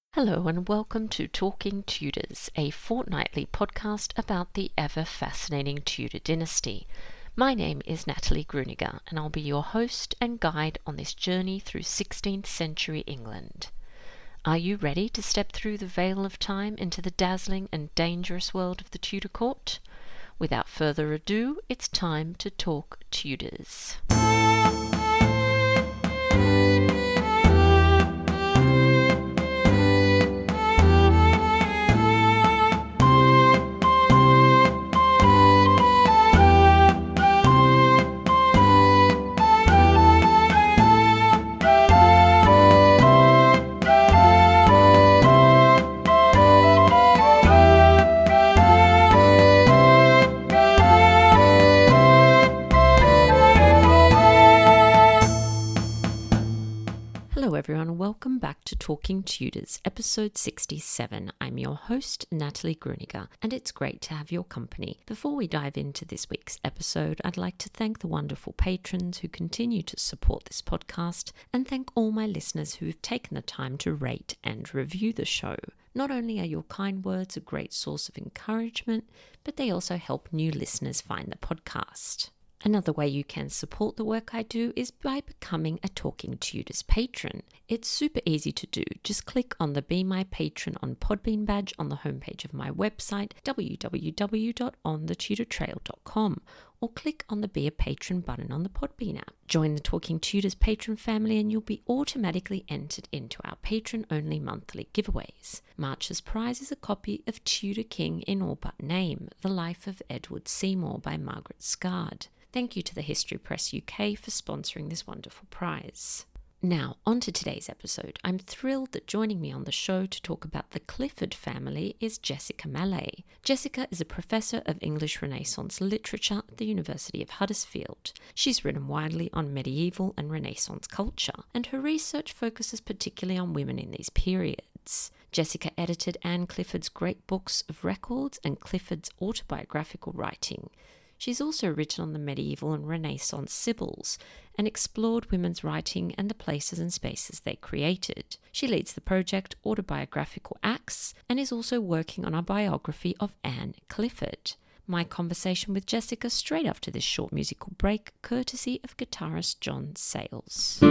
Hello and welcome to Talking Tudors, a fortnightly podcast about the ever-fascinating Tudor dynasty. My name is Natalie Gruniger and I'll be your host and guide on this journey through 16th century England. Are you ready to step through the veil of time into the dazzling and dangerous world of the Tudor court? Without further ado, it's time to talk Tudors. Hello everyone, welcome back to Talking Tudors, episode 67. I'm your host, Natalie Gruniger, and it's great to have your company. Before we dive into this week's episode, I'd like to thank the wonderful patrons who continue to support this podcast, and thank all my listeners who have taken the time to rate and review the show. Not only are your kind words a great source of encouragement, but they also help new listeners find the podcast. Another way you can support the work I do is by becoming a Talking Tudors patron. It's super easy to do. Just click on the Be My Patron on Podbean badge on the homepage of my website, www.onthetudortrail.com, or click on the Be a Patron button on the Podbean app. Join the Talking Tudors patron family and you'll be automatically entered into our patron-only monthly giveaways. March's prize is a copy of Tudor King in All But Name, The Life of Edward Seymour by Margaret Scard. Thank you to the History Press UK for sponsoring this wonderful prize. Now, on to today's episode. I'm thrilled that joining me on the show to talk about the Clifford family is Jessica Mallet. Jessica is a professor of English Renaissance literature at the University of Huddersfield. She's written widely on medieval and Renaissance culture, and her research focuses particularly on women in these periods. Jessica edited Anne Clifford's great books of records and Clifford's autobiographical writing. She's also written on the medieval and Renaissance Sibyls and explored women's writing and the places and spaces they created. She leads the project Autobiographical Acts and is also working on a biography of Anne Clifford. My conversation with Jessica straight after this short musical break, courtesy of guitarist John Sayles.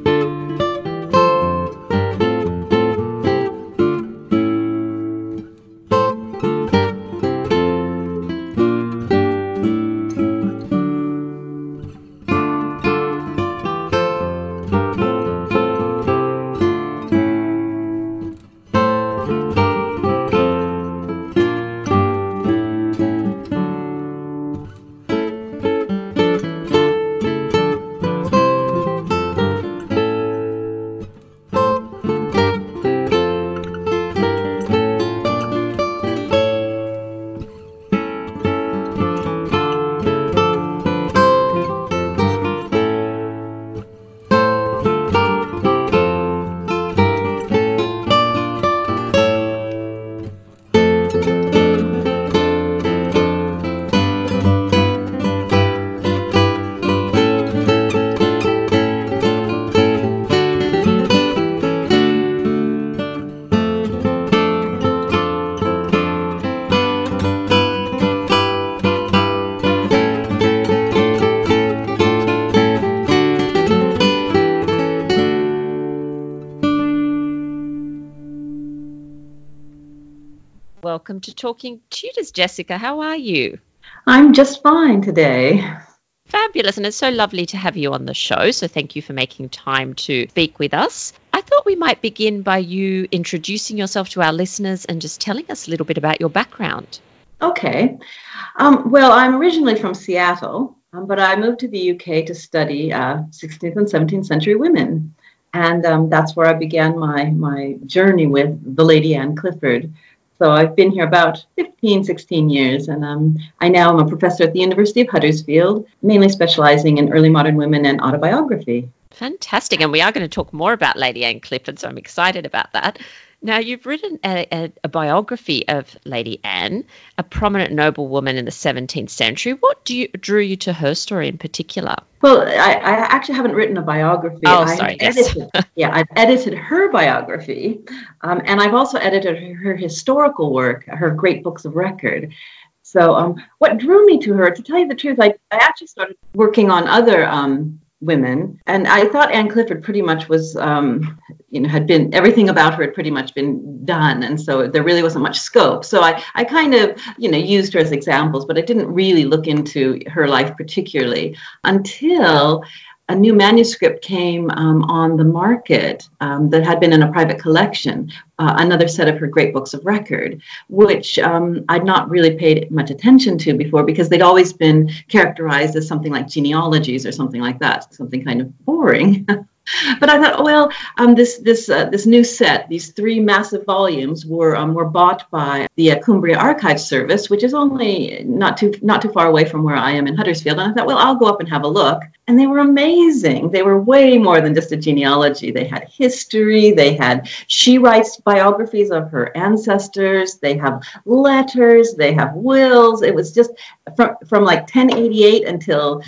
Welcome to Talking Tudors, Jessica. How are you? I'm just fine today. Fabulous, and it's so lovely to have you on the show, so thank you for making time to speak with us. I thought we might begin by you introducing yourself to our listeners and just telling us a little bit about your background. Okay. Well, I'm originally from Seattle, but I moved to the UK to study 16th and 17th century women. And that's where I began my journey with the Lady Anne Clifford. So I've been here about 15, 16 years, and I now am a professor at the University of Huddersfield, mainly specializing in early modern women and autobiography. Fantastic, and we are going to talk more about Lady Anne Clifford, so I'm excited about that. Now, you've written a biography of Lady Anne, a prominent noblewoman in the 17th century. What drew you to her story in particular? Well, I actually haven't written a biography. Oh, sorry. Yes. I've edited her biography, and I've also edited her historical work, her great books of record. So what drew me to her, to tell you the truth, I actually started working on other women, and I thought Anne Clifford pretty much was, had been, everything about her had pretty much been done, and so there really wasn't much scope. So I kind of, used her as examples, but I didn't really look into her life particularly until a new manuscript came on the market that had been in a private collection, another set of her great books of record, which I'd not really paid much attention to before because they'd always been characterized as something like genealogies or something like that, something kind of boring. But I thought, well, this new set, these 3 massive volumes, were bought by the Cumbria Archives Service, which is only not too far away from where I am in Huddersfield. And I thought, well, I'll go up and have a look. And they were amazing. They were way more than just a genealogy. They had history. She writes biographies of her ancestors. They have letters. They have wills. It was just from like 1088 until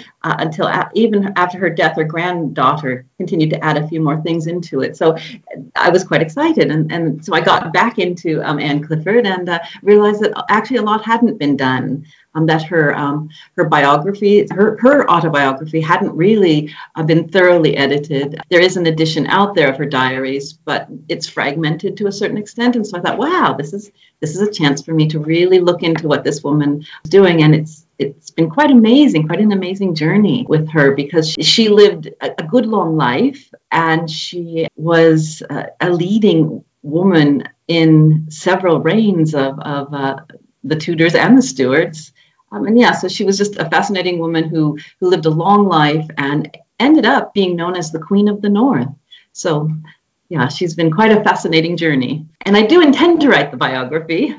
even after her death, her granddaughter continued to add a few more things into it. So I was quite excited. And so I got back into Anne Clifford and realized that actually a lot hadn't been done. That her biography, her autobiography hadn't really been thoroughly edited. There is an edition out there of her diaries, but it's fragmented to a certain extent. And so I thought, wow, this is a chance for me to really look into what this woman is doing. And it's been quite an amazing journey with her because she lived a good long life, and she was a leading woman in several reigns of the Tudors and the Stuarts. So she was just a fascinating woman who lived a long life and ended up being known as the Queen of the North. So, yeah, she's been quite a fascinating journey. And I do intend to write the biography.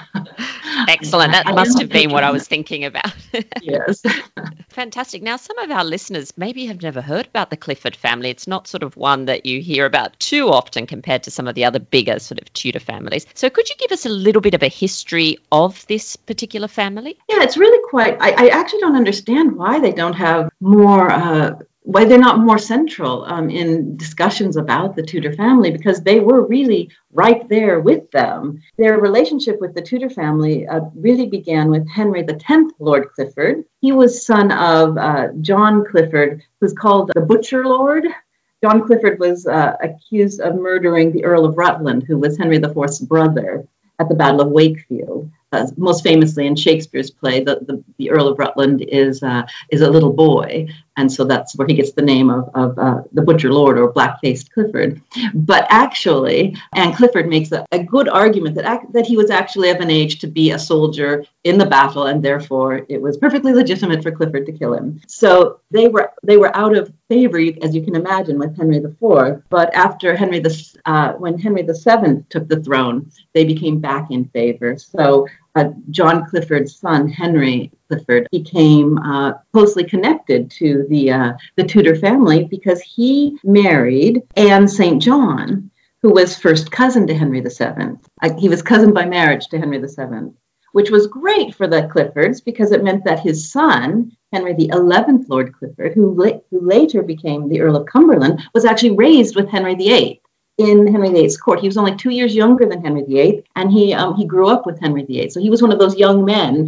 Excellent. That must have been what I was thinking about. Yes. Fantastic. Now, some of our listeners maybe have never heard about the Clifford family. It's not sort of one that you hear about too often compared to some of the other bigger sort of Tudor families. So could you give us a little bit of a history of this particular family? Yeah, it's really quite, I actually don't understand why they don't have more why they're not more central in discussions about the Tudor family, because they were really right there with them. Their relationship with the Tudor family really began with Henry X, Lord Clifford. He was son of John Clifford, who's called the Butcher Lord. John Clifford was accused of murdering the Earl of Rutland, who was Henry IV's brother, at the Battle of Wakefield. Most famously in Shakespeare's play, the Earl of Rutland is a little boy, and so that's where he gets the name of the Butcher Lord, or Black-Faced Clifford. But actually, Anne Clifford makes a good argument that he was actually of an age to be a soldier in the battle, and therefore it was perfectly legitimate for Clifford to kill him. So they were out of favor, as you can imagine, with Henry IV. But after when Henry VII took the throne, they became back in favor. So John Clifford's son, Henry Clifford, became closely connected to the Tudor family because he married Anne St. John, who was first cousin to Henry VII. He was cousin by marriage to Henry VII, which was great for the Cliffords because it meant that his son, Henry XI, Lord Clifford, who later became the Earl of Cumberland, was actually raised with Henry VIII. In Henry VIII's court. He was only 2 years younger than Henry VIII, and he grew up with Henry VIII. So he was one of those young men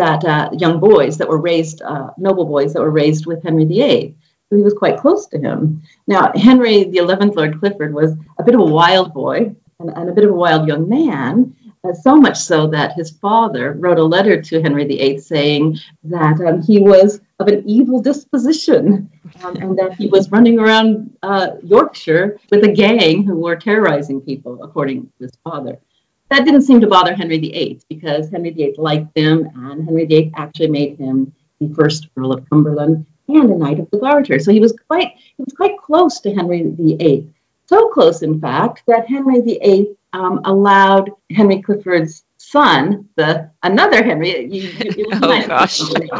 young boys that were raised, noble boys that were raised with Henry VIII. So he was quite close to him. Now, Henry XI, Lord Clifford, was a bit of a wild boy and a bit of a wild young man, so much so that his father wrote a letter to Henry VIII saying that he was of an evil disposition and that he was running around Yorkshire with a gang who were terrorizing people, according to his father. That didn't seem to bother Henry VIII because Henry VIII liked him, and Henry VIII actually made him the first Earl of Cumberland and a Knight of the Garter. So he was quite close to Henry VIII. So close, in fact, that Henry VIII allowed Henry Clifford's son, another Henry, gosh,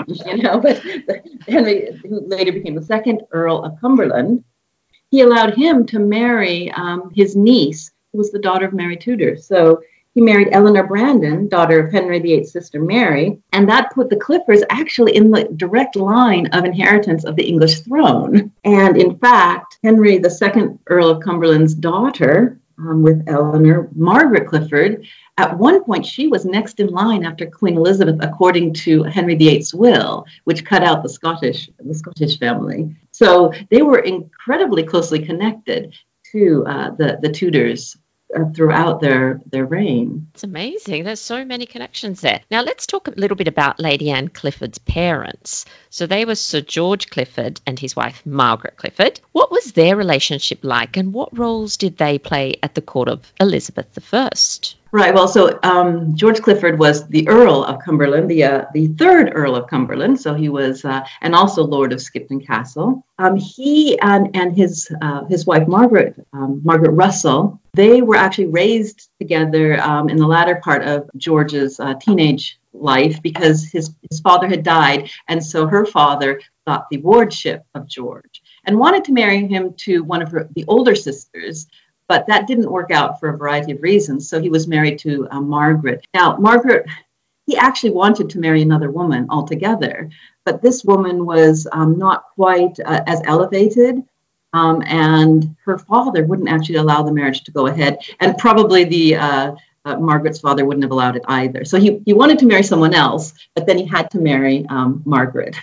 but Henry, who later became the second Earl of Cumberland, he allowed him to marry his niece, was the daughter of Mary Tudor. So he married Eleanor Brandon, daughter of Henry VIII's sister Mary, and that put the Cliffords actually in the direct line of inheritance of the English throne. And in fact, Henry II, Earl of Cumberland's daughter, with Eleanor, Margaret Clifford, at one point she was next in line after Queen Elizabeth, according to Henry VIII's will, which cut out the Scottish family. So they were incredibly closely connected to the Tudors throughout their reign. It's amazing. There's so many connections there. Now let's talk a little bit about Lady Anne Clifford's parents. So they were Sir George Clifford and his wife Margaret Clifford. What was their relationship like, and what roles did they play at the court of Elizabeth I? Right. Well, so George Clifford was the Earl of Cumberland, the third Earl of Cumberland. So he was, and also Lord of Skipton Castle. He and his wife Margaret Russell, they were actually raised together in the latter part of George's teenage life, because his father had died, and so her father got the wardship of George and wanted to marry him to one of the older sisters. But that didn't work out for a variety of reasons. So he was married to Margaret. Now, Margaret, he actually wanted to marry another woman altogether, but this woman was not quite as elevated, and her father wouldn't actually allow the marriage to go ahead, and probably Margaret's father wouldn't have allowed it either. So he wanted to marry someone else, but then he had to marry Margaret.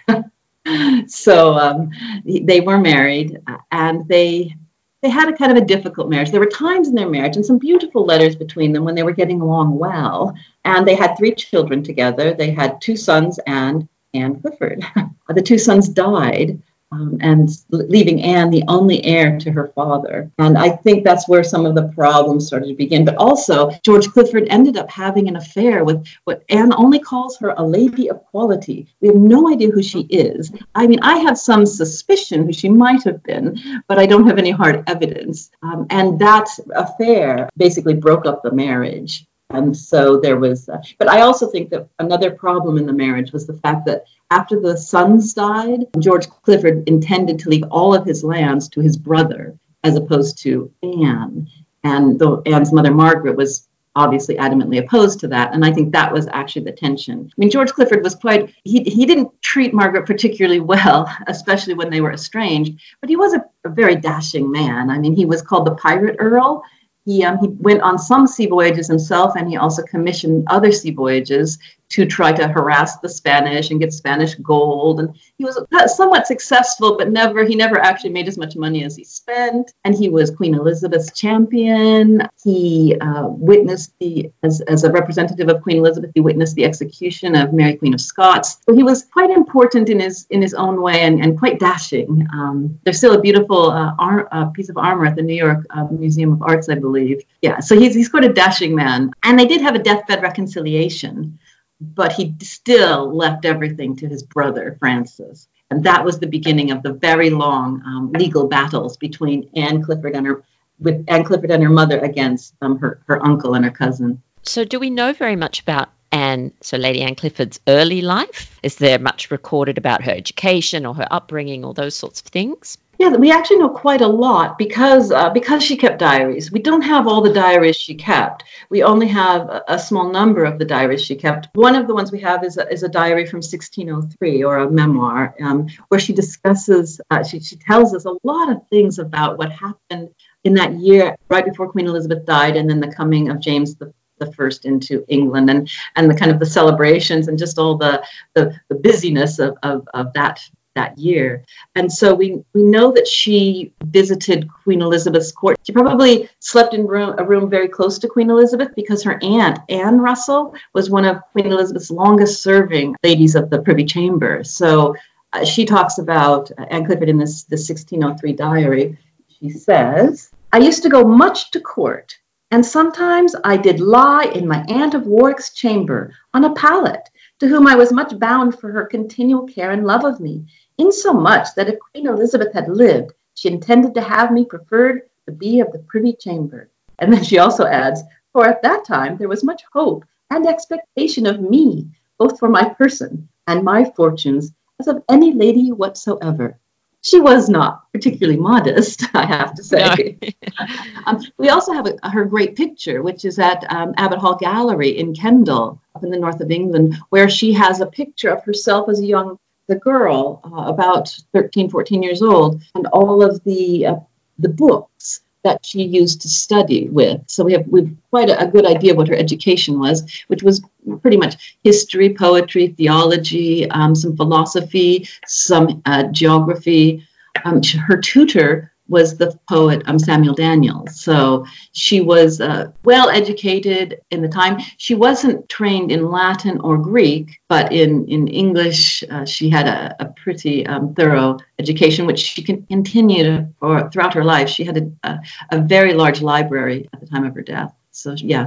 So they were married, and they had a kind of a difficult marriage. There were times in their marriage and some beautiful letters between them when they were getting along well. And they had 3 children together. They had 2 sons and Anne Clifford. The 2 sons died, and leaving Anne the only heir to her father. And I think that's where some of the problems started to begin. But also, George Clifford ended up having an affair with what Anne only calls her a lady of quality. We have no idea who she is. I mean, I have some suspicion who she might have been, but I don't have any hard evidence. And that affair basically broke up the marriage. And so there was, but I also think that another problem in the marriage was the fact that after the sons died, George Clifford intended to leave all of his lands to his brother, as opposed to Anne. And though Anne's mother, Margaret, was obviously adamantly opposed to that. And I think that was actually the tension. I mean, George Clifford was he didn't treat Margaret particularly well, especially when they were estranged, but he was a very dashing man. I mean, he was called the Pirate Earl. He went on some sea voyages himself, and he also commissioned other sea voyages to try to harass the Spanish and get Spanish gold. And he was somewhat successful, but he never actually made as much money as he spent. And he was Queen Elizabeth's champion. He witnessed as a representative of Queen Elizabeth, he witnessed the execution of Mary Queen of Scots. So he was quite important in his own way, and quite dashing. There's still a beautiful piece of armor at the New York Museum of Arts, I believe. Yeah, so he's quite a dashing man. And they did have a deathbed reconciliation, but he still left everything to his brother, Francis. And that was the beginning of the very long legal battles between Anne Clifford and her mother against her uncle and her cousin. So do we know very much about Lady Anne Clifford's early life? Is there much recorded about her education or her upbringing or those sorts of things? Yeah, we actually know quite a lot because she kept diaries. We don't have all the diaries she kept. We only have a small number of the diaries she kept. One of the ones we have is a diary from 1603, or a memoir, where she discusses, she tells us a lot of things about what happened in that year right before Queen Elizabeth died, and then the coming of James the First into England, and the kind of the celebrations and just all the busyness of that year. And so we know that she visited Queen Elizabeth's court. She probably slept in a room very close to Queen Elizabeth, because her aunt, Anne Russell, was one of Queen Elizabeth's longest serving ladies of the Privy Chamber. So she talks about Anne Clifford in this 1603 diary. She says, "I used to go much to court, and sometimes I did lie in my Aunt of Warwick's chamber on a pallet, to whom I was much bound for her continual care and love of me, insomuch that if Queen Elizabeth had lived, she intended to have me preferred to be of the Privy Chamber." And then she also adds, "For at that time there was much hope and expectation of me, both for my person and my fortunes, as of any lady whatsoever." She was not particularly modest, I have to say. No. We also have her great picture, which is at Abbot Hall Gallery in Kendal, up in the north of England, where she has a picture of herself as the girl, about 13, 14 years old, and all of the books that she used to study with. So we've quite a good idea of what her education was, which was pretty much history, poetry, theology, some philosophy, some geography. Her tutor was the poet Samuel Daniels. So she was well educated in the time. She wasn't trained in Latin or Greek, but in English, she had a pretty thorough education, which she continued throughout her life. She had a very large library at the time of her death. So yeah,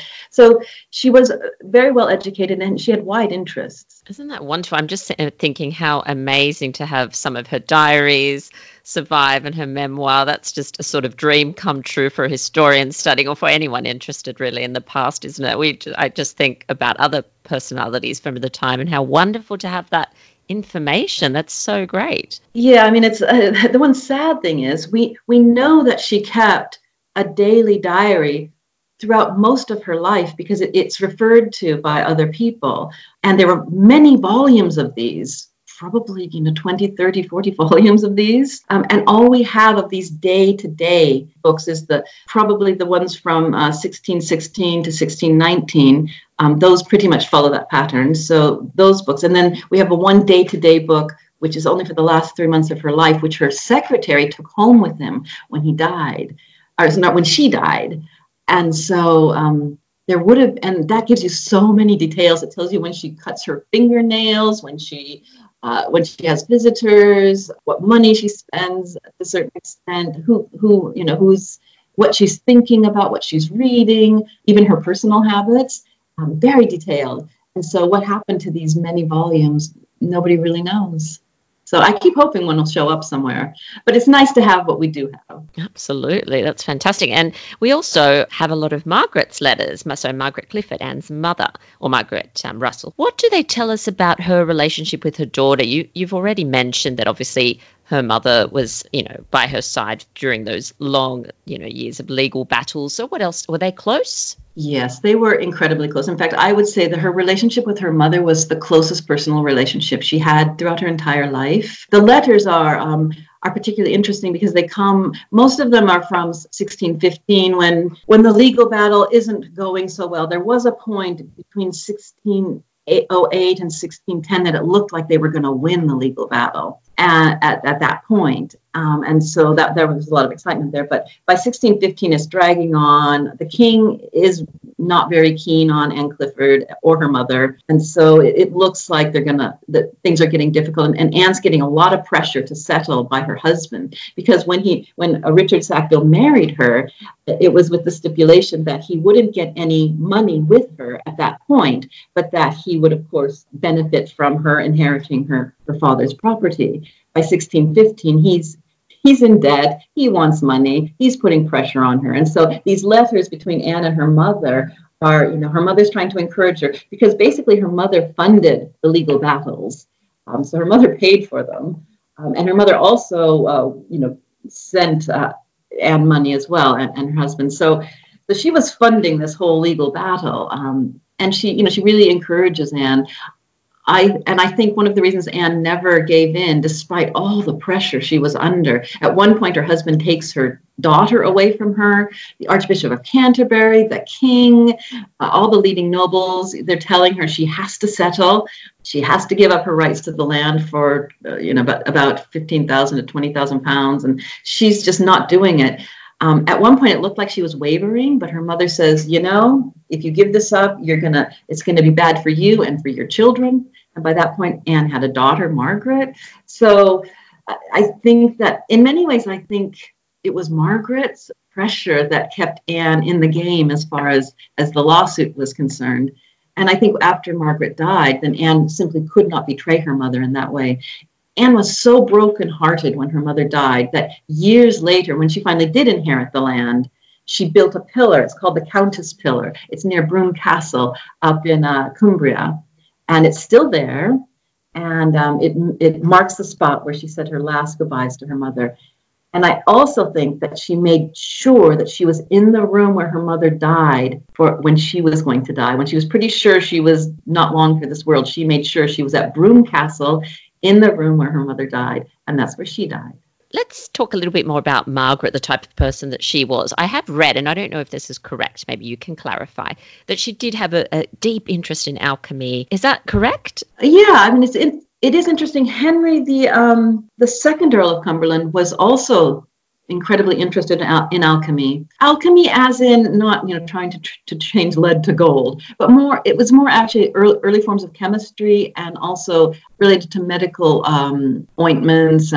she was very well educated and she had wide interests. Isn't that wonderful? I'm just thinking how amazing to have some of her diaries survive and her memoir. That's just a sort of dream come true for a historian studying, or for anyone interested really in the past, isn't it? I just think about other personalities from the time and how wonderful to have that information. That's so great. Yeah, I mean, it's the one sad thing is we know that she kept a daily diary throughout most of her life because it's referred to by other people. And there were many volumes of these, probably 20, 30, 40 volumes of these. And all we have of these day-to-day books is probably the ones from 1616 to 1619. Those pretty much follow that pattern. So those books. And then we have a one day-to-day book, which is only for the last 3 months of her life, which her secretary took home with him when he died, or not when she died. And so there would have, and that gives you so many details. It tells you when she cuts her fingernails, when she has visitors, what money she spends to a certain extent, who's what she's thinking about, what she's reading, even her personal habits, very detailed. And so what happened to these many volumes, nobody really knows. So I keep hoping one will show up somewhere. But it's nice to have what we do have. Absolutely. That's fantastic. And we also have a lot of Margaret's letters. So Margaret Clifford, Anne's mother, or Margaret Russell. What do they tell us about her relationship with her daughter? You've already mentioned that obviously her mother was, by her side during those long, years of legal battles. So what else? Were they close? Yes, they were incredibly close. In fact, I would say that her relationship with her mother was the closest personal relationship she had throughout her entire life. The letters are particularly interesting because most of them are from 1615 when the legal battle isn't going so well. There was a point between 1608 and 1610 that it looked like they were going to win the legal battle at that point. And so that there was a lot of excitement there. But by 1615, it's dragging on. The king is not very keen on Anne Clifford or her mother. And so it looks like that things are getting difficult. And Anne's getting a lot of pressure to settle by her husband, because when Richard Sackville married her, it was with the stipulation that he wouldn't get any money with her at that point, but that he would, of course, benefit from her inheriting her father's property. By 1615, he's in debt, he wants money, he's putting pressure on her. And so these letters between Anne and her mother are, her mother's trying to encourage her, because basically her mother funded the legal battles. So her mother paid for them. And her mother also, sent Anne money as well, and her husband. So she was funding this whole legal battle. And she really encourages Anne. I think one of the reasons Anne never gave in, despite all the pressure she was under. At one point, her husband takes her daughter away from her. The Archbishop of Canterbury, the king, all the leading nobles, they're telling her she has to settle. She has to give up her rights to the land for, about 15,000 to 20,000 pounds. And she's just not doing it. At one point, it looked like she was wavering, but her mother says, if you give this up, it's going to be bad for you and for your children. And by that point, Anne had a daughter, Margaret. So I think that in many ways, I think it was Margaret's pressure that kept Anne in the game as far as the lawsuit was concerned. And I think after Margaret died, then Anne simply could not betray her mother in that way. Anne was so brokenhearted when her mother died that years later, when she finally did inherit the land, she built a pillar. It's called the Countess Pillar. It's near Broome Castle up in Cumbria. And it's still there. And it marks the spot where she said her last goodbyes to her mother. And I also think that she made sure that she was in the room where her mother died for when she was going to die. When she was pretty sure she was not long for this world, she made sure she was at Broome Castle in the room where her mother died. And that's where she died. Let's talk a little bit more about Margaret, the type of person that she was. I have read, and I don't know if this is correct, maybe you can clarify, that she did have a deep interest in alchemy. Is that correct? Yeah, I mean, it is interesting. Henry, the second Earl of Cumberland, was also incredibly interested in alchemy. Alchemy, as in not trying to change lead to gold, but it was more actually early forms of chemistry, and also related to medical ointments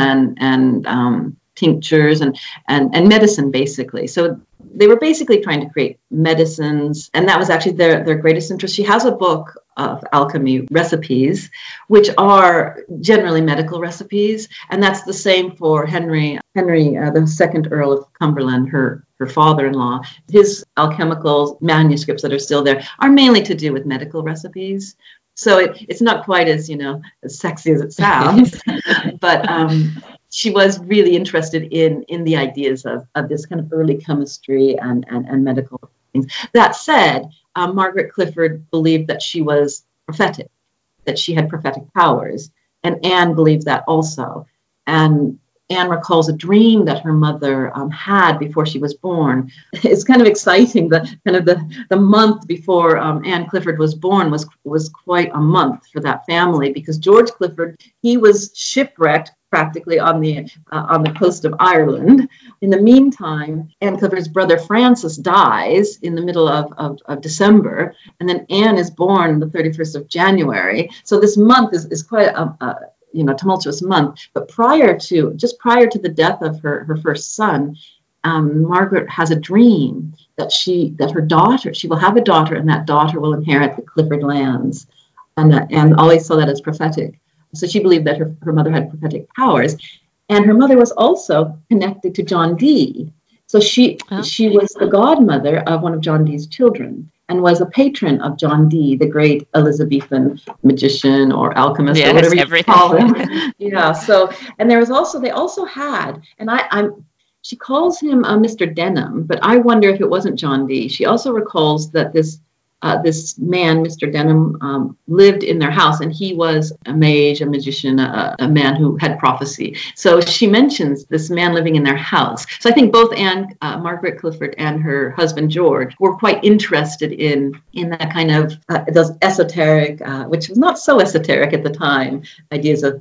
and tinctures and medicine, basically. So they were basically trying to create medicines, and that was actually their greatest interest. She has a book of alchemy recipes, which are generally medical recipes, and that's the same for Henry, the second Earl of Cumberland, her father-in-law. His alchemical manuscripts that are still there are mainly to do with medical recipes. So it's not quite as sexy as it sounds, but she was really interested in the ideas of this kind of early chemistry and medical things. That said, Margaret Clifford believed that she was prophetic, that she had prophetic powers, and Anne believed that also. And Anne recalls a dream that her mother had before she was born. It's kind of exciting. The month before Anne Clifford was born was quite a month for that family, because George Clifford, he was shipwrecked practically on the coast of Ireland. In the meantime, Anne Clifford's brother Francis dies in the middle of December, and then Anne is born the 31st of January. So this month is quite a tumultuous month. But prior to the death of her first son, Margaret has a dream that she will have a daughter, and that daughter will inherit the Clifford lands, and always saw that as prophetic. So she believed that her mother had prophetic powers, and her mother was also connected to John Dee. So she was the godmother of one of John Dee's children, and was a patron of John Dee, the great Elizabethan magician or alchemist, or whatever you call him. Yeah. So, and they also had, and she calls him Mr. Denham, but I wonder if it wasn't John Dee. She also recalls that this man, Mr. Denham, lived in their house, and he was a mage, a magician, a man who had prophecy. So she mentions this man living in their house. So I think both Margaret Clifford and her husband George were quite interested in that kind of those esoteric, which was not so esoteric at the time, ideas of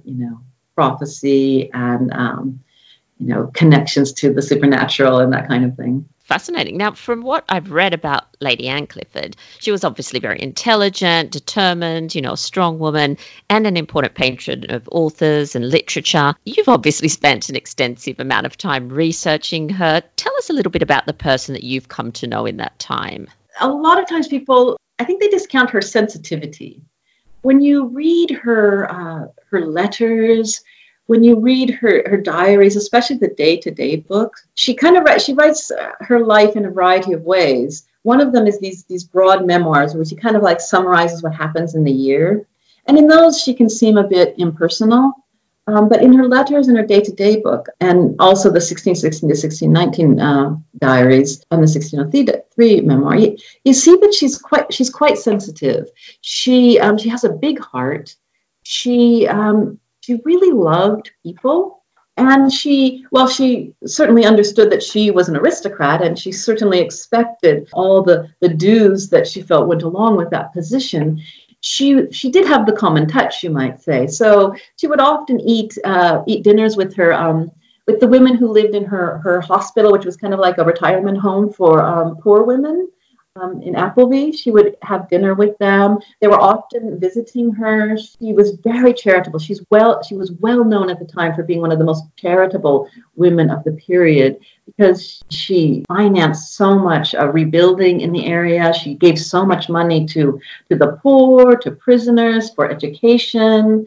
prophecy and connections to the supernatural and that kind of thing. Fascinating. Now, from what I've read about Lady Anne Clifford, she was obviously very intelligent, determined, a strong woman, and an important patron of authors and literature. You've obviously spent an extensive amount of time researching her. Tell us a little bit about the person that you've come to know in that time. A lot of times people, I think they discount her sensitivity. When you read her letters, when you read her diaries, especially the day-to-day book, she writes her life in a variety of ways. One of them is these broad memoirs where she kind of like summarizes what happens in the year. And in those, she can seem a bit impersonal. But in her letters and her day-to-day book, and also the 1616 to 1619 diaries and the 1603 memoir, you see that she's quite sensitive. She has a big heart. She really loved people, and she certainly understood that she was an aristocrat, and she certainly expected all the dues that she felt went along with that position. She did have the common touch, you might say. So she would often eat dinners with with the women who lived in her hospital, which was kind of like a retirement home for poor women. In Appleby, she would have dinner with them. They were often visiting her. She was very charitable. She was well known at the time for being one of the most charitable women of the period, because she financed so much rebuilding in the area. She gave so much money to the poor, to prisoners, for education.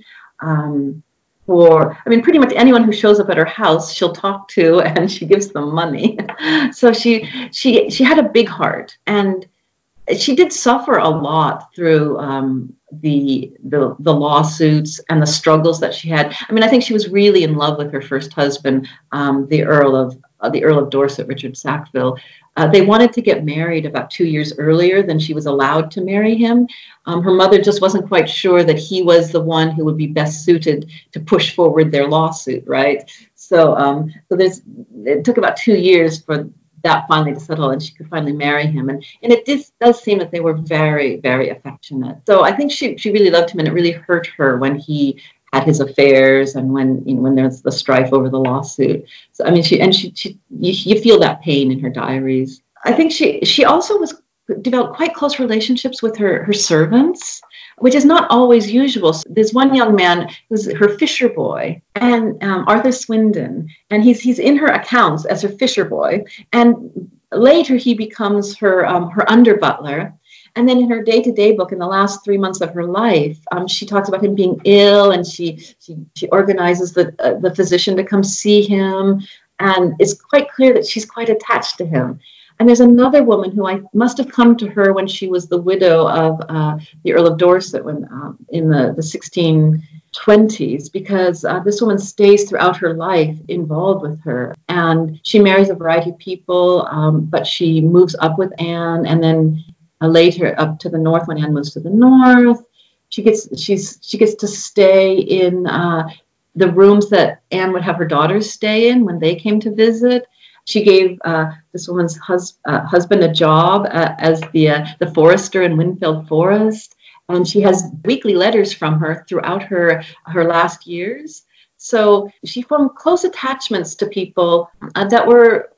Pretty much anyone who shows up at her house, she'll talk to, and she gives them money. So she had a big heart, and she did suffer a lot through the lawsuits and the struggles that she had. I mean, I think she was really in love with her first husband, the Earl of Dorset, Richard Sackville. They wanted to get married about 2 years earlier than she was allowed to marry him. Her mother just wasn't quite sure that he was the one who would be best suited to push forward their lawsuit, right? So it took about 2 years for that finally to settle, and she could finally marry him. And it does seem that they were very, very affectionate. So I think she really loved him, and it really hurt her when he had his affairs and when there's the strife over the lawsuit. So I mean, you feel that pain in her diaries. I think she also developed quite close relationships with her servants, which is not always usual. So there's one young man who's her fisher boy, and Arthur Swindon, and he's in her accounts as her fisher boy, and later he becomes her under butler. And then in her day-to-day book, in the last 3 months of her life, she talks about him being ill, and she organizes the physician to come see him, and it's quite clear that she's quite attached to him. And there's another woman who I must have come to her when she was the widow of the Earl of Dorset in the 1620s, because this woman stays throughout her life involved with her. And she marries a variety of people, but she moves up with Anne, and then later up to the north when Anne moves to the north. She gets to stay in the rooms that Anne would have her daughters stay in when they came to visit. She gave this woman's husband a job as the forester in Winfield Forest, and she has weekly letters from her throughout her last years. So she formed close attachments to people that were,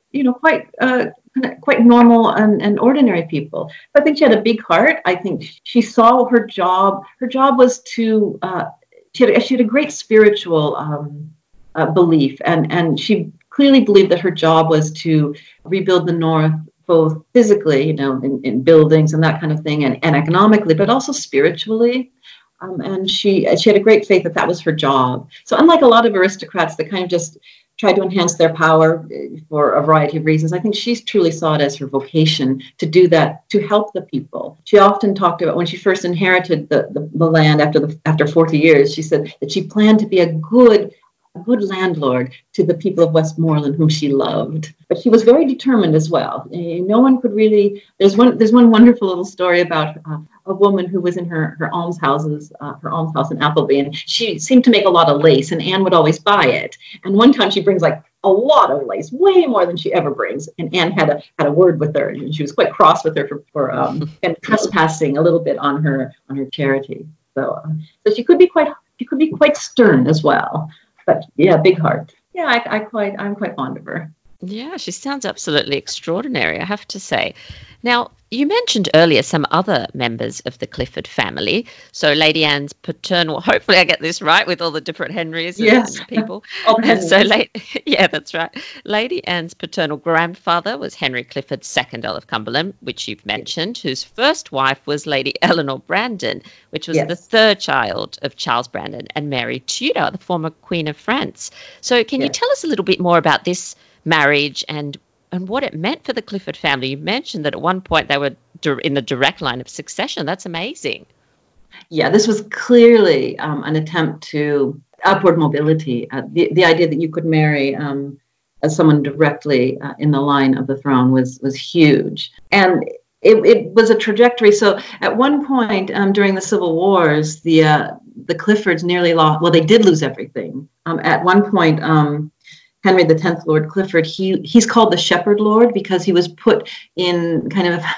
quite normal and ordinary people. But I think she had a big heart. I think she saw her job. Her job was to. She had a great spiritual belief, and she clearly believed that her job was to rebuild the North, both physically, in buildings and that kind of thing, and economically, but also spiritually. And she had a great faith that was her job. So unlike a lot of aristocrats that kind of just tried to enhance their power for a variety of reasons, I think she's truly saw it as her vocation to do that, to help the people. She often talked about when she first inherited the land after 40 years, she said that she planned to be a good landlord to the people of Westmoreland whom she loved. But she was very determined as well. No one could really. There's one wonderful little story about a woman who was in her almshouse in Appleby, and she seemed to make a lot of lace, and Anne would always buy it. And one time she brings like a lot of lace, way more than she ever brings. And Anne had a word with her, and she was quite cross with her for and trespassing a little bit on her charity. So she could be quite stern as well. But yeah, big heart. Yeah, I'm quite fond of her. Yeah, she sounds absolutely extraordinary, I have to say. Now, you mentioned earlier some other members of the Clifford family. So Lady Anne's paternal, hopefully I get this right with all the different Henrys and people. Yeah, that's right. Lady Anne's paternal grandfather was Henry Clifford, 2nd Earl of Cumberland, which you've mentioned, whose first wife was Lady Eleanor Brandon, which was the third child of Charles Brandon and Mary Tudor, the former Queen of France. So can you tell us a little bit more about this marriage and what it meant for the Clifford family? You mentioned that at one point they were in the direct line of succession. That's amazing. Yeah, this was clearly an attempt to upward mobility. The idea that you could marry someone directly in the line of the throne was huge. And it was a trajectory. So at one point during the Civil Wars, the Cliffords nearly lost. Well, they did lose everything. At one point, Henry X, Lord Clifford, he's called the Shepherd Lord because he was put in kind of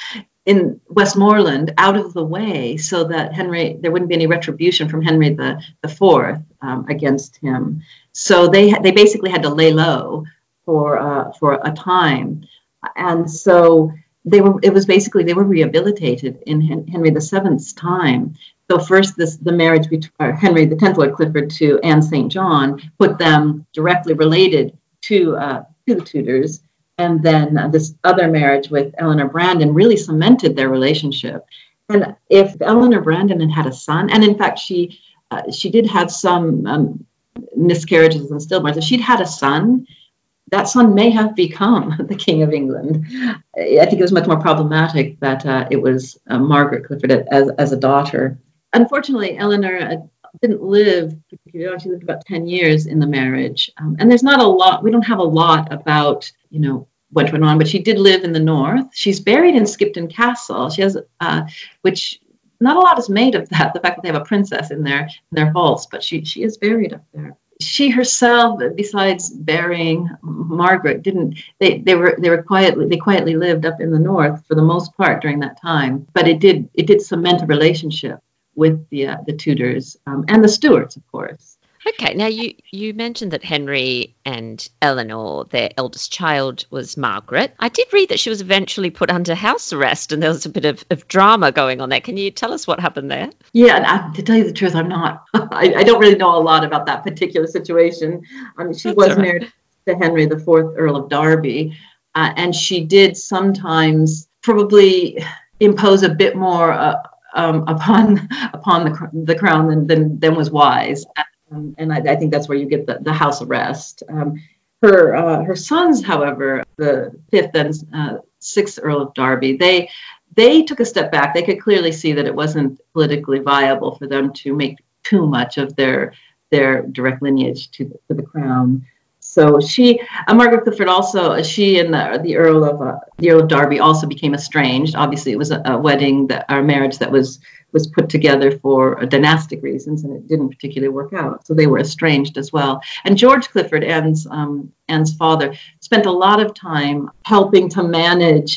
in Westmoreland out of the way so that there wouldn't be any retribution from Henry IV against him. So they basically had to lay low for a time, and so they were rehabilitated in Henry VII's time. So first, the marriage between Henry X, Lord Clifford, to Anne St. John put them directly related to the Tudors, and then this other marriage with Eleanor Brandon really cemented their relationship. And if Eleanor Brandon had a son, and in fact she did have some miscarriages and stillbirths, if she'd had a son, that son may have become the King of England. I think it was much more problematic that it was Margaret Clifford as a daughter. unfortunately, Eleanor didn't live particularly long. She lived about 10 years in the marriage. And there's not a lot, we don't have a lot about, what went on, but she did live in the north. She's buried in Skipton Castle. She has, which not a lot is made of that, the fact that they have a princess in their vaults, but she is buried up there. She herself, besides burying Margaret, they quietly lived up in the north for the most part during that time. But it did cement a relationship with the Tudors and the Stuarts, of course. Okay, now you mentioned that Henry and Eleanor, their eldest child, was Margaret. I did read that she was eventually put under house arrest, and there was a bit of drama going on there. Can you tell us what happened there? Yeah, to tell you the truth, I'm not. I don't really know a lot about that particular situation. She was married to Henry IV, Earl of Derby, and she did sometimes probably impose a bit more upon the crown than was wise. And I think that's where you get the house arrest. Her sons, however, the 5th and 6th Earl of Derby, they took a step back. They could clearly see that it wasn't politically viable for them to make too much of their direct lineage to the crown. So Margaret Clifford, also, she and the Earl of Derby also became estranged. Obviously, it was a wedding, a marriage that was put together for dynastic reasons, and it didn't particularly work out. So they were estranged as well. And George Clifford, Anne's father, spent a lot of time helping to manage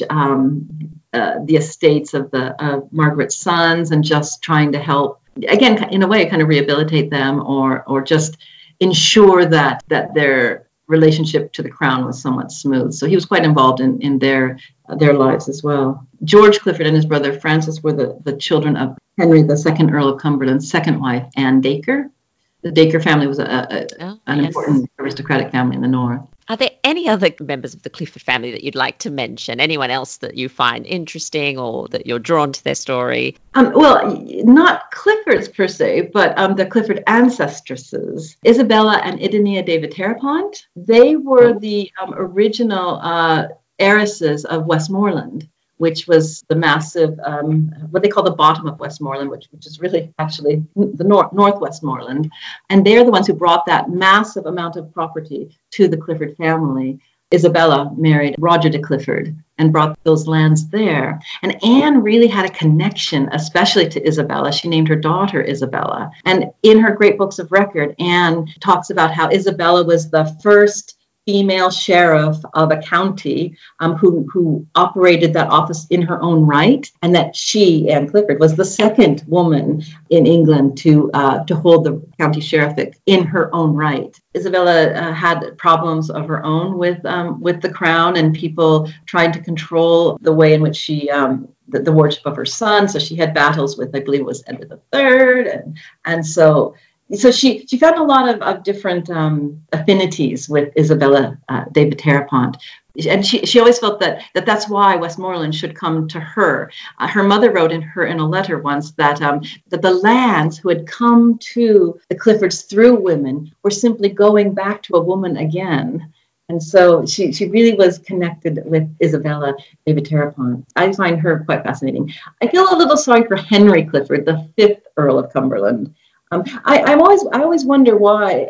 the estates of Margaret's sons, and just trying to help, again, in a way, kind of rehabilitate them, or just ensure that their relationship to the crown was somewhat smooth. So he was quite involved in their lives as well. George Clifford and his brother Francis were the children of Henry II, Earl of Cumberland's second wife, Anne Dacre. The Dacre family was an important aristocratic family in the north. Are there any other members of the Clifford family that you'd like to mention? Anyone else that you find interesting or that you're drawn to their story? Well, not Cliffords per se, but the Clifford ancestresses, Isabella and Idonia de Viterapont. They were the original heiresses of Westmoreland, which was the massive, what they call the bottom of Westmoreland, which is really actually the North Westmoreland. And they're the ones who brought that massive amount of property to the Clifford family. Isabella married Roger de Clifford and brought those lands there. And Anne really had a connection, especially to Isabella. She named her daughter Isabella. And in her great books of record, Anne talks about how Isabella was the first female sheriff of a county who operated that office in her own right, and that she, Anne Clifford, was the second woman in England to hold the county sheriffate in her own right. Isabella had problems of her own with the crown, and people trying to control the way in which she the worship of her son. So she had battles with, I believe it was Edward III, and so she found a lot of different affinities with Isabella de Viterapont. And she always felt that's why Westmoreland should come to her. Her mother wrote in a letter once that the lands who had come to the Cliffords through women were simply going back to a woman again. And so she really was connected with Isabella de Viterapont. I find her quite fascinating. I feel a little sorry for Henry Clifford, the 5th Earl of Cumberland. I always wonder why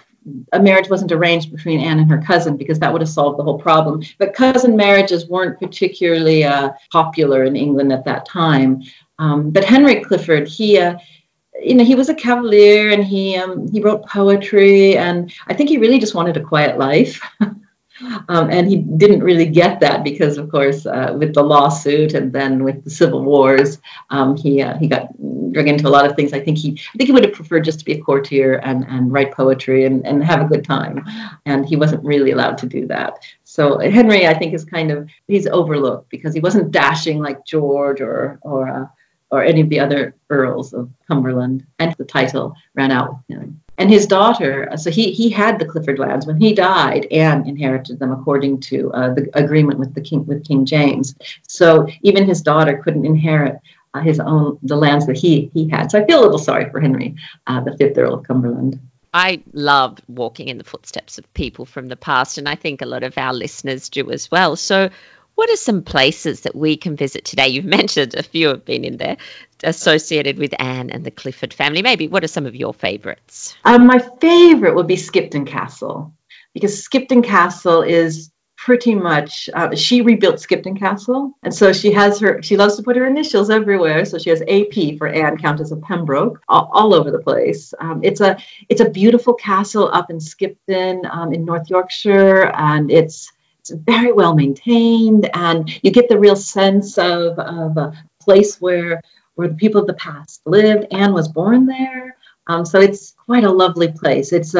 a marriage wasn't arranged between Anne and her cousin, because that would have solved the whole problem. But cousin marriages weren't particularly popular in England at that time. But Henry Clifford, he was a cavalier, and he wrote poetry, and I think he really just wanted a quiet life. And he didn't really get that because, of course, with the lawsuit and then with the civil wars, he got drug into a lot of things. I think he would have preferred just to be a courtier and write poetry and have a good time. And he wasn't really allowed to do that. So Henry, I think, he's overlooked because he wasn't dashing like George or any of the other earls of Cumberland, and the title ran out with him. And his daughter, so he had the Clifford lands. When he died, Anne inherited them according to the agreement with King James. So even his daughter couldn't inherit the lands that he had. So I feel a little sorry for Henry, the 5th Earl of Cumberland. I love walking in the footsteps of people from the past, and I think a lot of our listeners do as well. So what are some places that we can visit today? You've mentioned a few have been in there associated with Anne and the Clifford family. Maybe what are some of your favourites? My favorite would be Skipton Castle, because Skipton Castle is pretty much, she rebuilt Skipton Castle. And so she loves to put her initials everywhere. So she has AP for Anne, Countess of Pembroke, all over the place. It's a beautiful castle up in Skipton, in North Yorkshire, and it's very well maintained. And you get the real sense of a place where the people of the past lived. Anne was born there. So it's quite a lovely place. It's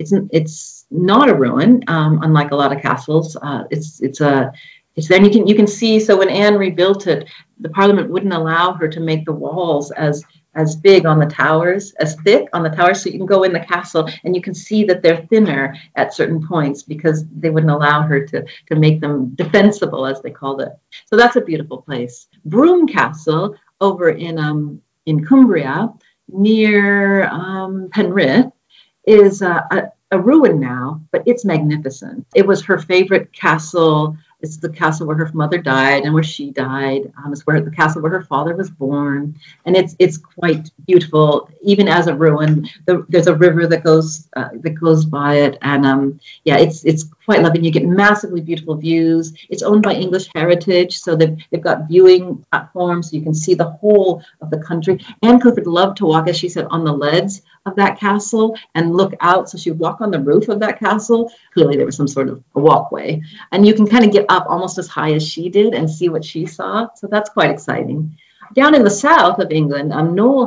not a ruin, unlike a lot of castles. It's then you can see. So when Anne rebuilt it, the Parliament wouldn't allow her to make the walls as big on the towers, as thick on the towers. So you can go in the castle and you can see that they're thinner at certain points because they wouldn't allow her to make them defensible, as they called it. So that's a beautiful place. Broome Castle over in Cumbria, near Penrith, is a ruin now, but it's magnificent. It was her favorite castle. It's the castle where her mother died and where she died. It's where the castle where her father was born, and it's quite beautiful, even as a ruin. There's a river that goes by it, and it's quite lovely. You get massively beautiful views. It's owned by English Heritage, so they've got viewing platforms, so you can see the whole of the country. Anne Clifford loved to walk, as she said, on the leads of that castle and look out. So she would walk on the roof of that castle. Clearly there was some sort of a walkway, and you can kind of get up almost as high as she did and see what she saw. So that's quite exciting. Down in the south of England, Knowle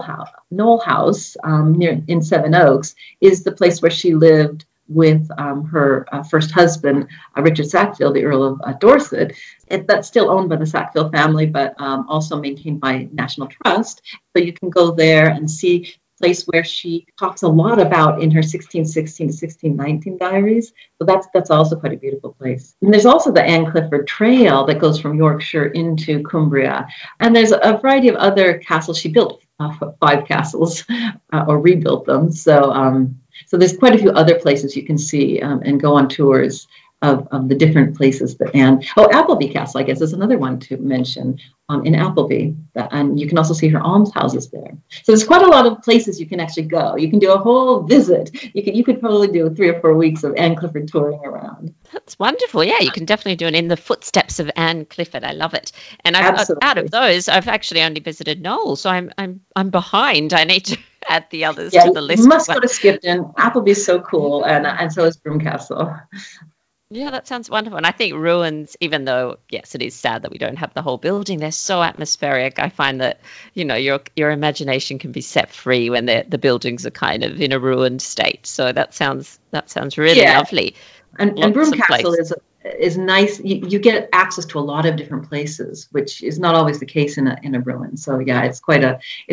House in Sevenoaks is the place where she lived with her first husband, Richard Sackville, the Earl of Dorset. That's still owned by the Sackville family, but also maintained by National Trust. So you can go there and see place where she talks a lot about in her 1616 to 1619 diaries. So that's also quite a beautiful place. And there's also the Anne Clifford Trail that goes from Yorkshire into Cumbria. And there's a variety of other castles. She built 5 castles or rebuilt them. So there's quite a few other places you can see and go on tours of the different places that Anne. Appleby Castle, I guess, is another one to mention in Appleby. And you can also see her almshouses there. So there's quite a lot of places you can actually go. You can do a whole visit. You could probably do 3 or 4 weeks of Anne Clifford touring around. That's wonderful. Yeah, you can definitely do it in the footsteps of Anne Clifford. I love it. And out of those, I've actually only visited Knowle, so I'm behind. I need to add the others to the list. You must go to Skipton. Appleby's so cool, and so is Broome Castle. Yeah, that sounds wonderful. And I think ruins, even though, yes, it is sad that we don't have the whole building, they're so atmospheric. I find that, your imagination can be set free when the buildings are kind of in a ruined state. So that sounds really lovely. And Broome Castle is nice. You get access to a lot of different places, which is not always the case in a ruin. So yeah, it's quite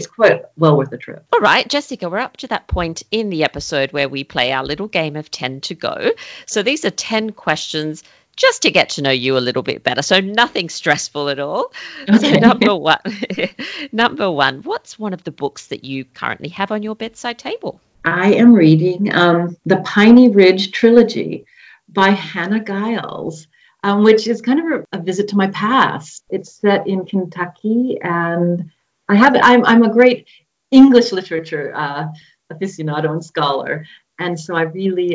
well worth the trip. All right, Jessica, we're up to that point in the episode where we play our little game of 10 to go. So these are 10 questions just to get to know you a little bit better. So nothing stressful at all. Okay. So number one, what's one of the books that you currently have on your bedside table? I am reading the Piney Ridge trilogy by Hannah Giles, which is kind of a visit to my past. It's set in Kentucky, and I'm a great English literature aficionado and scholar, and so I really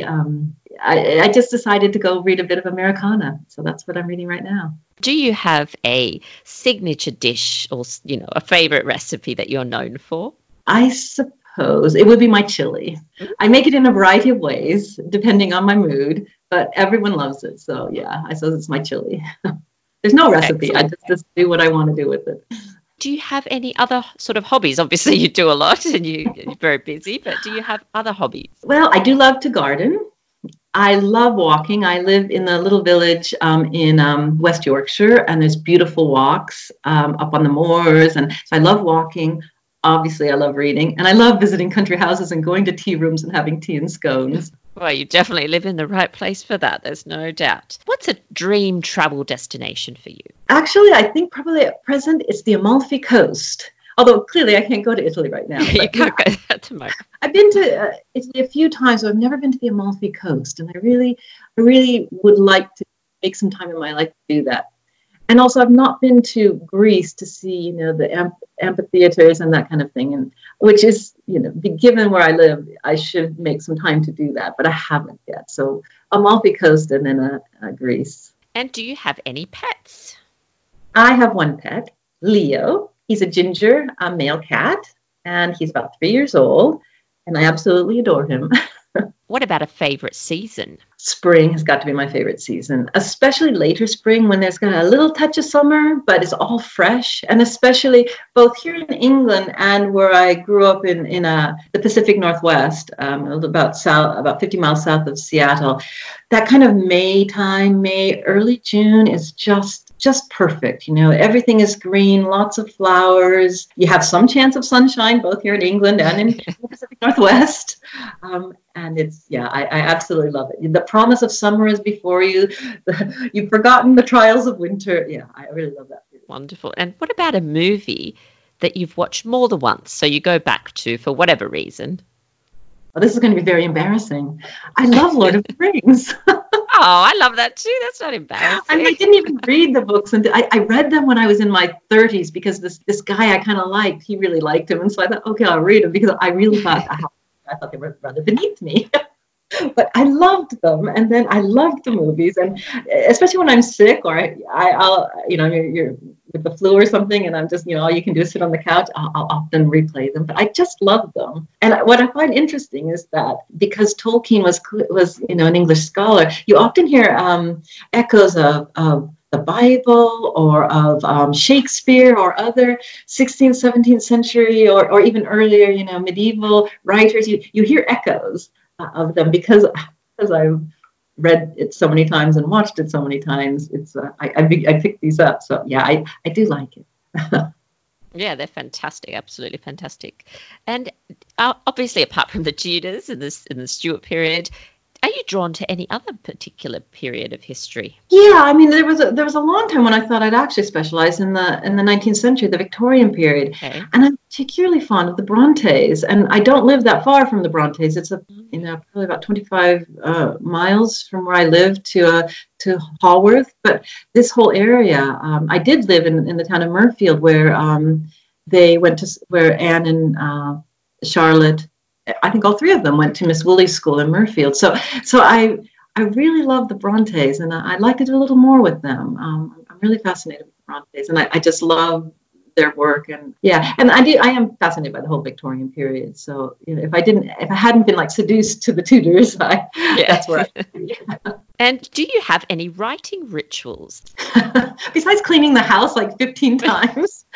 I just decided to go read a bit of Americana. So that's what I'm reading right now. Do you have a signature dish or a favorite recipe that you're known for? I suppose it would be my chili. I make it in a variety of ways depending on my mood, but everyone loves it. So yeah, I suppose it's my chili. There's no recipe. Excellent. I just do what I want to do with it. Do you have any other sort of hobbies? Obviously you do a lot and you're very busy, but do you have other hobbies? Well, I do love to garden. I love walking. I live in a little village in West Yorkshire, and there's beautiful walks up on the moors. And so I love walking. Obviously, I love reading, and I love visiting country houses and going to tea rooms and having tea and scones. Well, you definitely live in the right place for that. There's no doubt. What's a dream travel destination for you? Actually, I think probably at present it's the Amalfi Coast. Although clearly I can't go to Italy right now. You can't go there tomorrow. I've been to Italy a few times, but I've never been to the Amalfi Coast, and I really would like to make some time in my life to do that. And also, I've not been to Greece to see, the amphitheaters and that kind of thing, and which is, given where I live, I should make some time to do that, but I haven't yet. So Amalfi Coast and then Greece. And do you have any pets? I have one pet, Leo. He's a ginger male cat, and he's about 3 years old, and I absolutely adore him. What about a favorite season? Spring has got to be my favorite season, especially later spring when there's got a little touch of summer, but it's all fresh. And especially both here in England and where I grew up in the Pacific Northwest, about 50 miles south of Seattle, that kind of May, early June is just perfect. Everything is green, lots of flowers. You have some chance of sunshine, both here in England and in the Pacific Northwest. And it's, I absolutely love it. The promise of summer is before you. You've forgotten the trials of winter. Yeah, I really love that. Wonderful. And what about a movie that you've watched more than once, so you go back to for whatever reason? Well, this is going to be very embarrassing. I love Lord of the Rings. Oh, I love that too. That's not embarrassing. I didn't even read the books, and I read them when I was in my 30s because this guy I kind of liked, he really liked him, and so I thought, okay, I'll read them because I really thought they were rather beneath me. But I loved them, and then I loved the movies, and especially when I'm sick or I'll you're with the flu or something, and I'm just all you can do is sit on the couch. I'll often replay them, but I just love them. And what I find interesting is that because Tolkien was an English scholar, you often hear echoes of the Bible or of Shakespeare or other 16th, 17th century or even earlier, medieval writers. You hear echoes of them because I've read it so many times and watched it so many times. It's I picked these up, so I do like it. Yeah, they're fantastic, absolutely fantastic. And obviously, apart from the Tudors in the Stuart period, are you drawn to any other particular period of history? Yeah, I mean, there was a long time when I thought I'd actually specialize in the 19th century, the Victorian period. Okay. And I'm particularly fond of the Brontes. And I don't live that far from the Brontes. It's probably about 25 miles from where I live to Haworth. But this whole area, I did live in the town of Mirfield, where they went to where Anne and Charlotte. I think all three of them went to Miss Woolley's school in Mirfield. So I really love the Brontes, and I'd like to do a little more with them. I'm really fascinated with the Brontes, and I just love their work. And I am fascinated by the whole Victorian period. So if I hadn't been seduced to the Tudors, that's where I'd be. And do you have any writing rituals? Besides cleaning the house 15 times.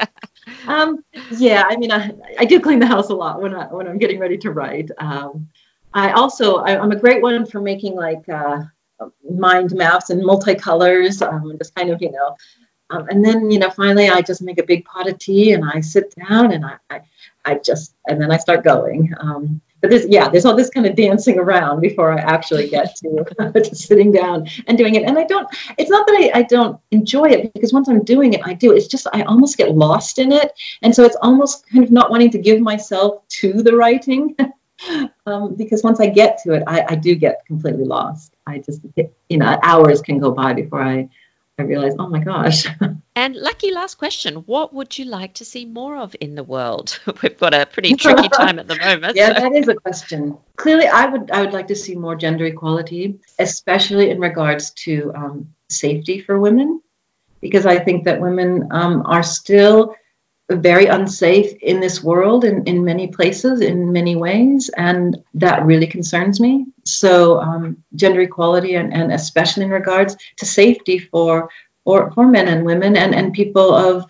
I do clean the house a lot when I'm getting ready to write. I'm a great one for making mind maps and multicolors, just kind of, and then, finally I just make a big pot of tea and I sit down and and then I start going. But there's all this kind of dancing around before I actually get to sitting down and doing it. And it's not that I don't enjoy it, because once I'm doing it, I do. It's just I almost get lost in it. And so it's almost kind of not wanting to give myself to the writing because once I get to it, I do get completely lost. I just, hours can go by before I realize, oh my gosh. And lucky last question, what would you like to see more of in the world? We've got a pretty tricky time at the moment. Yeah, that is a question. Clearly, I would like to see more gender equality, especially in regards to safety for women, because I think that women are still very unsafe in this world in many places, in many ways, and that really concerns me. So gender equality and especially in regards to safety for men and women and people of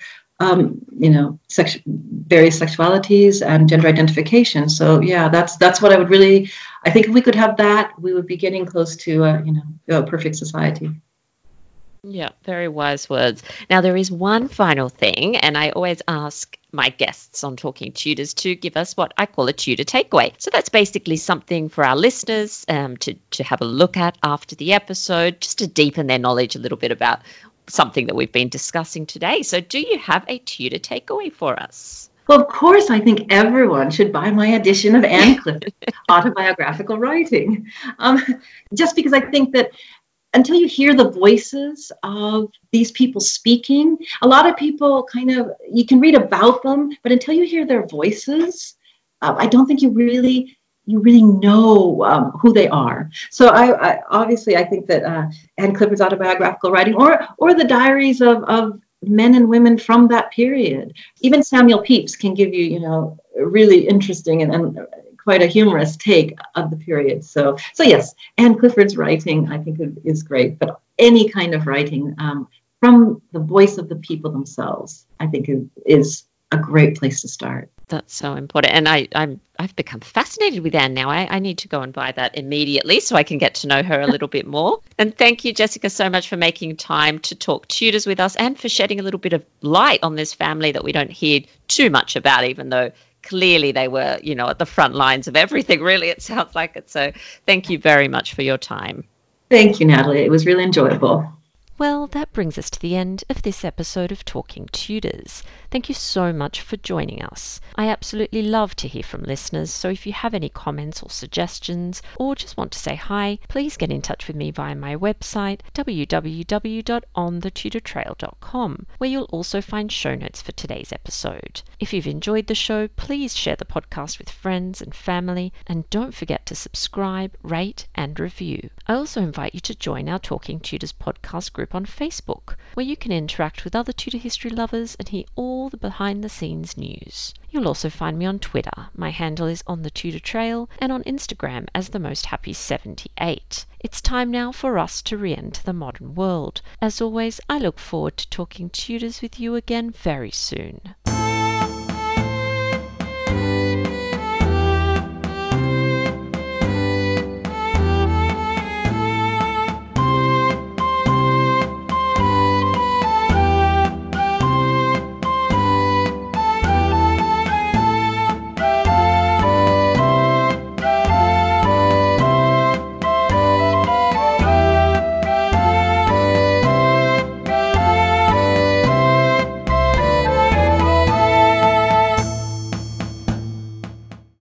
various sexualities and gender identification. So that's what I would really. I think if we could have that, we would be getting close to a perfect society. Yeah, very wise words. Now, there is one final thing, and I always ask my guests on Talking Tudors to give us what I call a Tudor takeaway. So that's basically something for our listeners to have a look at after the episode, just to deepen their knowledge a little bit about something that we've been discussing today. So do you have a Tudor takeaway for us? Well, of course, I think everyone should buy my edition of Anne Clifford's autobiographical writing, just because I think that until you hear the voices of these people speaking, a lot of people you can read about them, but until you hear their voices, I don't think you really know who they are. So I obviously I think that Anne Clifford's autobiographical writing, or the diaries of men and women from that period, even Samuel Pepys can give you, a really interesting and quite a humorous take of the period. So yes, Anne Clifford's writing I think is great, but any kind of writing from the voice of the people themselves, I think is a great place to start. That's so important. And I've become fascinated with Anne now. I need to go and buy that immediately so I can get to know her a little bit more. And thank you, Jessica, so much for making time to talk Tudors with us and for shedding a little bit of light on this family that we don't hear too much about, even though clearly they were, at the front lines of everything, really, it sounds like it. So thank you very much for your time. Thank you, Natalie. It was really enjoyable. Well, that brings us to the end of this episode of Talking Tudors. Thank you so much for joining us. I absolutely love to hear from listeners, so if you have any comments or suggestions, or just want to say hi, please get in touch with me via my website, www.onthetudortrail.com, where you'll also find show notes for today's episode. If you've enjoyed the show, please share the podcast with friends and family, and don't forget to subscribe, rate, and review. I also invite you to join our Talking Tudors podcast group on Facebook, where you can interact with other Tudor history lovers and hear all the behind-the-scenes news. You'll also find me on Twitter. My handle is On The Tudor Trail, and on Instagram as TheMostHappy78. It's time now for us to re-enter the modern world. As always, I look forward to talking Tudors with you again very soon.